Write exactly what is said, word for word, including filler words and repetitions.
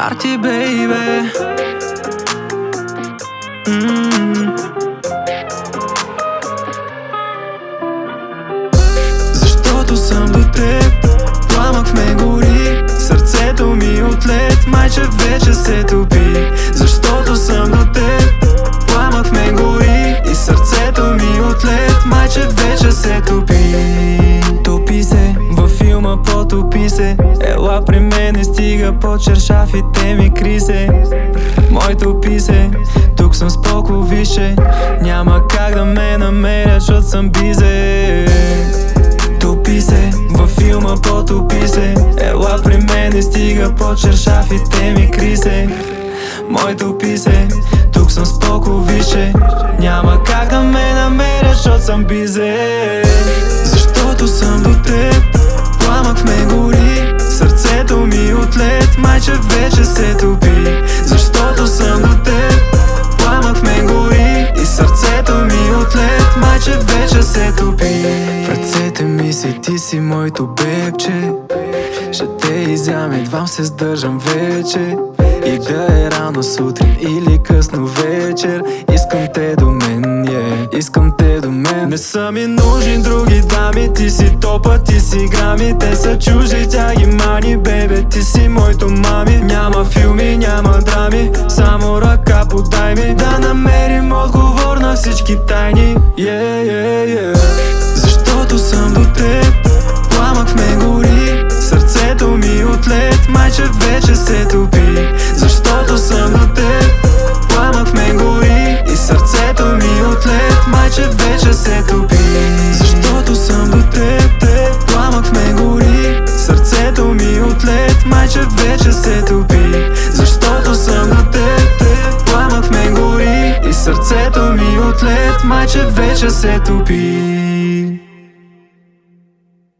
Party, baby. mm. Защото съм до теб, пламък в ме гори, сърцето ми от лед, майче вече се топи. Защото съм до теб, пламък в ме гори и сърцето ми от лед, майче вече се топи. Топи се, във филма потопи се, ела при мене, стига по чершафите ми крисе. Моето писе, тук съм споко, више, няма как да ме намерят, защото съм бизе. Топи се, във филма потопи се, ела при мене, стига по чершафите ми крисе. Моето писе, тук съм споко, више, няма как да ме намерят, защото съм бизе. Защото съм до теб, пламък в ме гори, сърцето ми от лед, майче вече се топи. Защото съм до теб, пламък в ме гори и сърцето ми от лед, майче вече се топи. В ръцете ми си, ти си моето бебче, ще те изям, едвам се сдържам вече. И да е рано сутрин или късно вечер, искам те до мен, yeah. Искам те до мен. Не са ми нужни други дами, ти си топа, ти си грами, те са чужди, тя ги мани, бебе, ти си моето мами. Няма филми, няма драми, само ръка подай ми, да намерим отговор на всички тайни, yeah, yeah, yeah. Защото съм до теб, пламък в ме гори, сърцето ми от лед, майче вече се топи. Защото съм до теб, пламък в ме гори и сърцето ми от лед, майче вече се топи. Защото съм до теб, теб, пламък в ме гори, сърцето ми от лед, майче вече се топи. Защото съм до теб, теб, пламък в ме гори и сърцето ми от лед, майче вече се топи.